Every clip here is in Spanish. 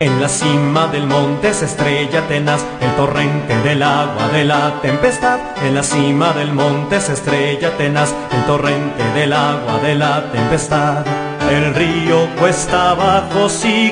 En la cima del monte se estrella tenaz el torrente del agua de la tempestad. En la cima del monte se estrella tenaz el torrente del agua de la tempestad. El río cuesta abajo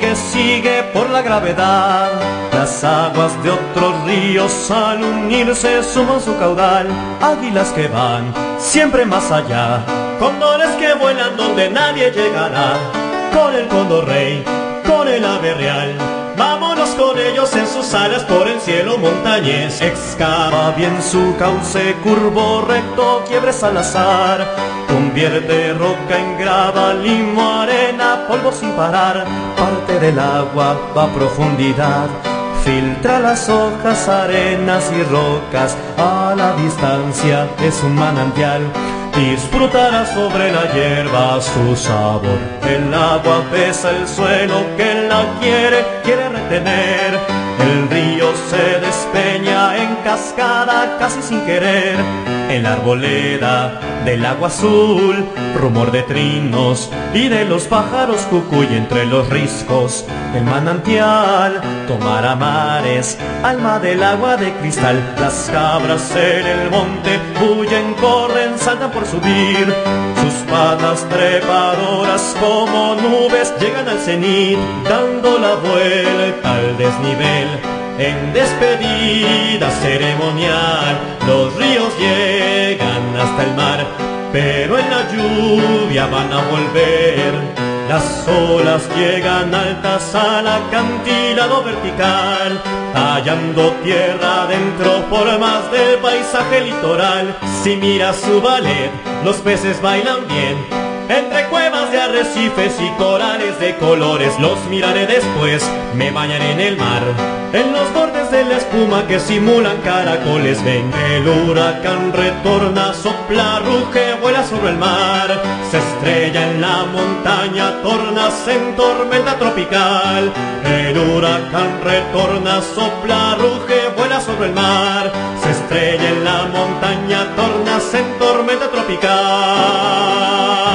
sigue por la gravedad. Las aguas de otros ríos al unirse suman su caudal. Águilas que van siempre más allá, cóndores que vuelan donde nadie llegará. Con el cóndor rey, con el ave real, vámonos con ellos en sus alas por el cielo montañés. Excava bien su cauce, curvo, recto, quiebres al azar. Convierte roca en grava, limo, arena, polvo sin parar. Parte del agua va a profundidad, filtra las hojas, arenas y rocas. A la distancia es un manantial, disfrutará sobre la hierba su sabor. El agua besa el suelo que la quiere retener. El río se despeña en cascada casi sin querer. En la arboleda del agua azul, rumor de trinos y de los pájaros cucuy entre los riscos. El manantial tomará mares, alma del agua de cristal. Las cabras en el monte huyen, corren, saltan por subir. Sus patas trepadoras como nubes llegan al cenit, dando la vuelta al desnivel. En despedida ceremonial los ríos llegan hasta el mar, pero en la lluvia van a volver. Las olas llegan altas al acantilado vertical, tallando tierra adentro formas del paisaje litoral. Si miras su ballet, los peces bailan bien, entre cuevas de arrecifes y corales de colores. Los miraré después, me bañaré en el mar, en los bordes de la espuma que simulan caracoles. Ven, el huracán retorna, sopla, ruge, vuela sobre el mar. Se estrella en la montaña, torna-se en tormenta tropical. El huracán retorna, sopla, ruge, vuela sobre el mar. Se estrella en la montaña, torna-se en tormenta tropical.